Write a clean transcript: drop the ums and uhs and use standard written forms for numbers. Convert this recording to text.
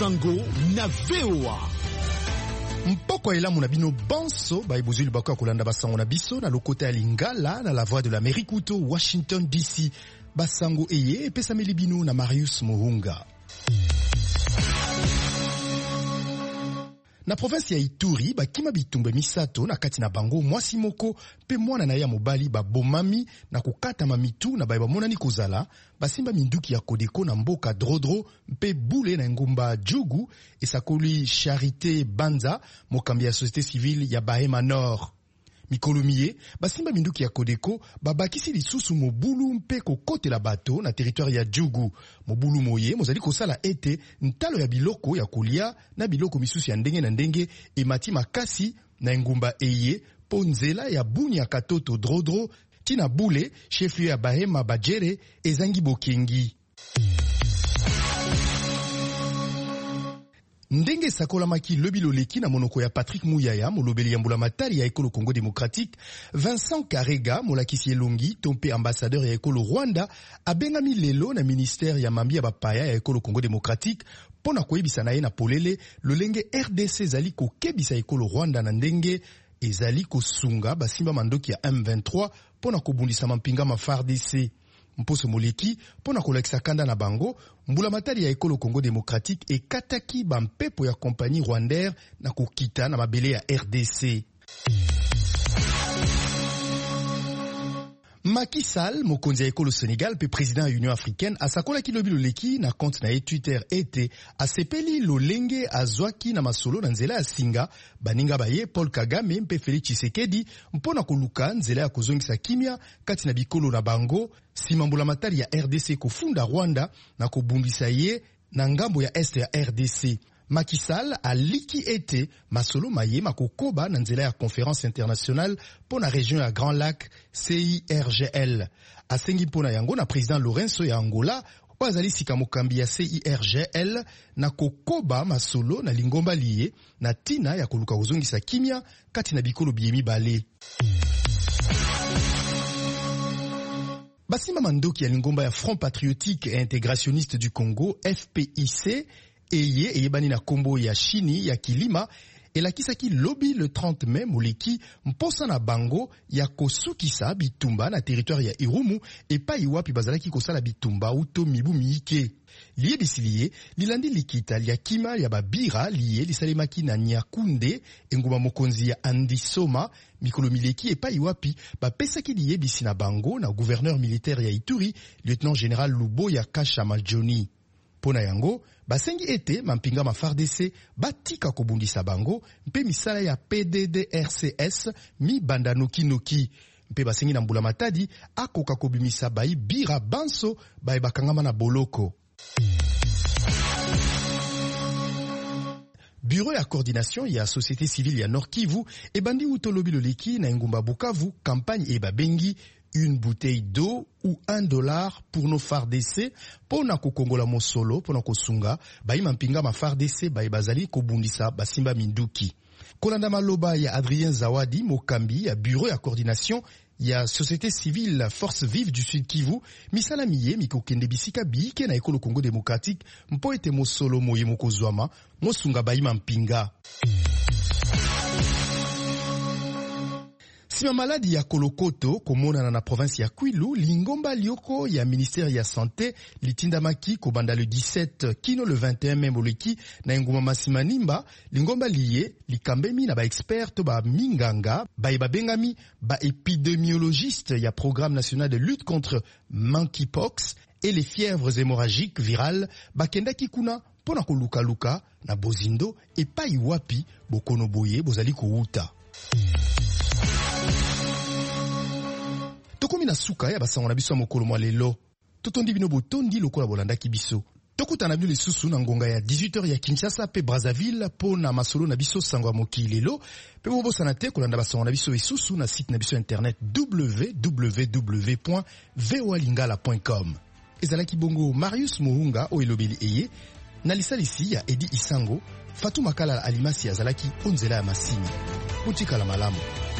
Sango na VOA. Mpoko elamu na bino banso ba ebozuli bako kolanda basango na biso na lokota ya Lingala na la voix de l'Amérique uto Washington DC. Basango eye epesameli bino na Marius Muhunga. Na province ya Ituri bakima bitumbe misato na kati na bango mwasi moko pe mwana na ya mobali babomami na kukata mamitu na bayeba monani kozala basimba minduki ya Kodeko na mboka Drodro mpe bule na ngumba Djugu esakoli Charité Banza mokambi ya société civile ya Bahema Nord. Mikolomiye basimba minduki ya Kodeko babakisi lisusu mobulu mpe kokotela bato na territoire ya Djugu. Mobulu moye mozali kosala ete ntalo ya biloko ya kolia na biloko misusu ya ndenge na ndenge emati makasi na ngumba eye po nzela ya buni ya Katoto Drodro tina bule chef ya Bahema Bajere ezangi bokengi. Ndenge sakola maki lobilo leki na monoko ya Patrick Mouyaya molobeli ya mbula matari ya ekolo Congo Démocratique, Vincent Karega molakisi elongi tompe ambassadeur ya ekolo Rwanda abengami lelo na ministère ya mambi ya bapaya ya ekolo Congo Démocratique pona koyebisa na ye na polele lolenge RDC zali kokebisa ekolo Rwanda na ndenge ezali kosunga basimba mandoki ya M23 pona kobundisa mampinga ma FARDC. Mposo moleki pona kolekisa kanda na bango mbula matari ya ekolo Congo Démocratique ekataki bampepo ya compagnie rwandaire na kokita na mabele ya RDC. Macky Sall, mokonzi ya ekolo Sénégal pe président ya Union Africaine asakola ki lobilo leki na compte na ye Twitter ete asepeli lolenge azwaki na masolo na nzela ya singa baninga baye Paul Kagame mpe Félix Tshisekedi mpona koluka nzela ya kozongisa kimia kati na bikolo na bango sima mbula matari ya RDC kofunda Rwanda na kobundisa ye na ngambo ya este ya RDC. Macky Sall aliki ete masolo maye makokoba na nzela ya conférence internationale pona région ya Grand Lac CIRGL. Asengi pona yango na président Lorenzo ya Angola wazali sika mokambi ya CIRGL na kokoba masolo na lingomba liye na tina ya koluka kozongisa kimia kati na bikolo biyemi bale. Basima mandoki ya lingomba ya Front Patriotique et Intégrationniste du Congo FPIC eye eyebani na kombo ya chini ya kilima elakisaki lobi le 30 mai moleki mposa na bango ya kosukisa bitumba na territoire ya Irumu epai wapi bazalaki kosala bitumba uto mibu miike. Liye bisiliye lilandi likita lia kima ya babira liye lisalemaki na Nyakunde enguma mokonzi ya Andisoma mikolo mileki epai wapi bapesaki liye bisi na bango na gouverneur militaire ya Ituri lieutenant général Luboya Kasha Majoni. Pona yango basengi ete mampinga ma FARDC batika kobundisa bango mpe misala ya PDDRCS mi banda noki mpe basengi na mbula matadi akoka kobimisa bai bira banso bai bakangama na boloko. Bureau ya coordination ya société civile ya Nord Kivu ebandi utolobi loleki na ngumba Bukavu campagne ebabengi une bouteille d'eau ou $1 pour nos FARDC pona kokongola mosolo pona kosunga bai mampinga ma FARDC bai bazali kobundisa basimba minduki. Kolanda maloba ya Adrien Zawadi mokambi ya bureau ya coordination ya société civile Force Vive du Sud Kivu misala miye mikokende bisika biike na ekolo Congo Démocratique mpo ete mosolo moye mokozwama mosunga bai mampinga. Sima maladi ya Kolokoto komona na province ya Kwilu lingomba lioko ya ministère ya santé litindamaki kobanda le 17 kino le 21 mai moleki na nguma masimanimba lingomba liye likambemi na ba expert to ba minganga ba bengami ba épidémiologiste ya programme national de lutte contre monkeypox et les fièvres hémorragiques virales bakendaki kuna pona koluka na bozindo epai wapi bokono boye bozali kouta. Tokomi na suka ya basango na biso mokolo mwa lelo. Totondi bino botondi lokola bolanda kibiso. Tokutana bino lisusu na ngonga ya 18h ya Kinshasa pe Brazzaville po na masolo na biso sango ya mokili lelo. Pe bobosana te kolanda basango na biso isusu na site na biso internet www.voalingala.com. Ezalaki bongo Marius Muhunga o elobeli eye na lisalisi ya Edi Isango, Fatou Makala Alimasi azalaki onzela ya masini. Mutika la malamu.